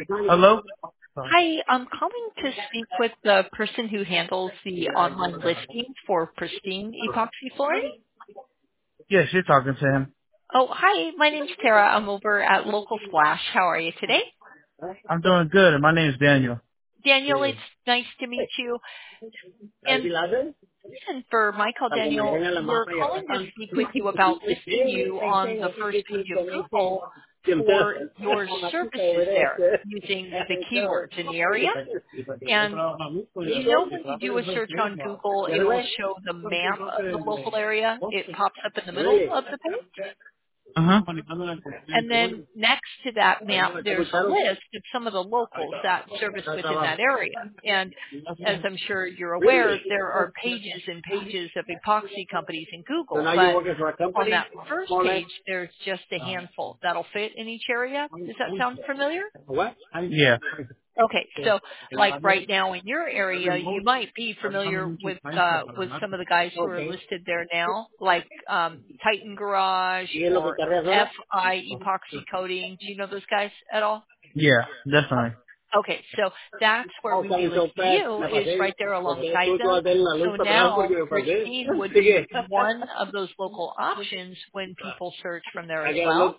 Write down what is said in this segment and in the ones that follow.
Hello? Sorry. Hi, I'm calling to speak with the person who handles the online listings for Pristine Epoxy Flooring. Yes, you're talking to him. Oh, hi, my name's Tara. I'm over at Local Splash. How are you today? I'm doing good, and my name's Daniel. Daniel, it's nice to meet you. And reason for my call, Daniel, we're calling to speak with you about listing you on the first page of Google for your services there using the keywords in the area. And you know when you do a search on Google, it'll show the map of the local area. It pops up in the middle of the page. Uh-huh. And then next to that map, there's a list of some of the locals that service within that area. And as I'm sure you're aware, there are pages and pages of epoxy companies in Google. But on that first page, there's just a handful that'll fit in each area. Does that sound familiar? Yeah. Okay, so like right now in your area, you might be familiar with some of the guys who are listed there now, like Titan Garage or FI Epoxy Coating. Do you know those guys at all? Yeah, definitely. Okay, so that's where we'd be listing you is right there alongside them. So now Pristine would be one of those local options when people search from there as well.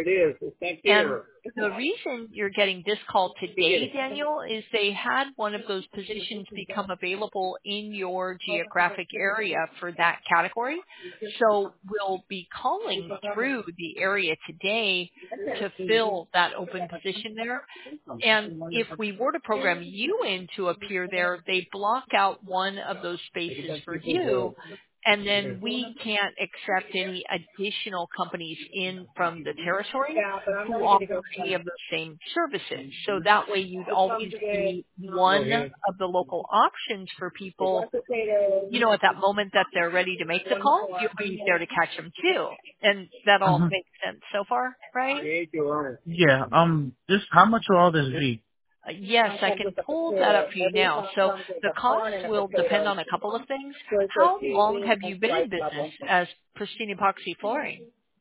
And the reason you're getting this call today, Daniel, is they had one of those positions become available in your geographic area for that category. So we'll be calling through the area today to fill that open position there. And if we were to program you in to appear there, they block out one of those spaces for you, and then we can't accept any additional companies in from the territory who offer any of the same services. So that way you'd always be one of the local options for people, you know, at that moment that they're ready to make the call, you'll be there to catch them too. And that all Uh-huh. makes sense so far, right? Yeah, just how much will all this be? Yes, I can pull that up for you now. So the cost will depend on a couple of things. How long have you been in business as Pristine Epoxy Flooring?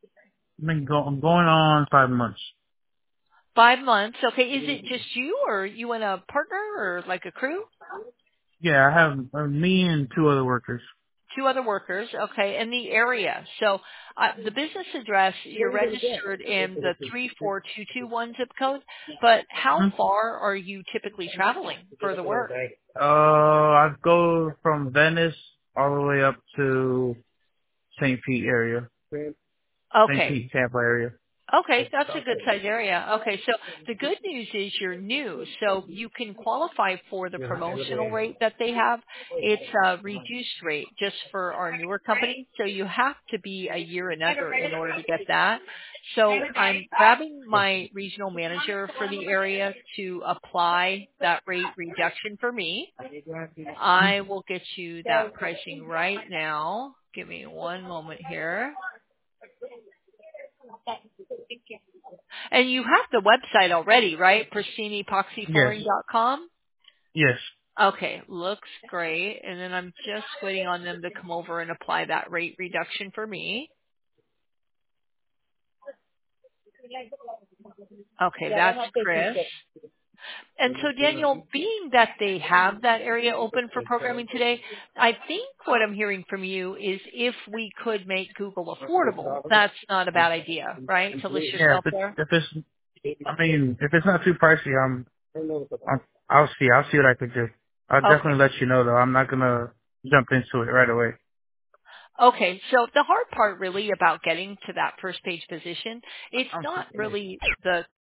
I'm going on 5 months. 5 months. Okay. Is it just you or you and a partner or like a crew? Yeah, I have me and two other workers. Two other workers. Okay. And the area. So the business address, you're registered in the 34221 zip code, but how Hmm? far are you typically traveling for the work? I go from Venice all the way up to St. Pete area. St. Okay. Pete, Tampa area. Okay, that's a good size area. Okay, so the good news is you're new, so you can qualify for the promotional rate that they have. It's a reduced rate just for our newer company, so you have to be a year and under in order to get that. So I'm grabbing my regional manager for the area to apply that rate reduction for me. I will get you that pricing right now. Give me one moment here. And you have the website already, right? Yes. PristineEpoxyFlooring.com? Yes. Okay, looks great. And then I'm just waiting on them to come over and apply that rate reduction for me. Okay, that's Chris. And so Daniel, being that they have that area open for programming today, I think what I'm hearing from you is if we could make Google affordable, that's not a bad idea, right? To list Yeah, yourself there? if it's not too pricey, I'll see what I could do. I'll Okay. definitely let you know though. I'm not gonna jump into it right away. Okay, so the hard part really about getting to that first page position, it's not really the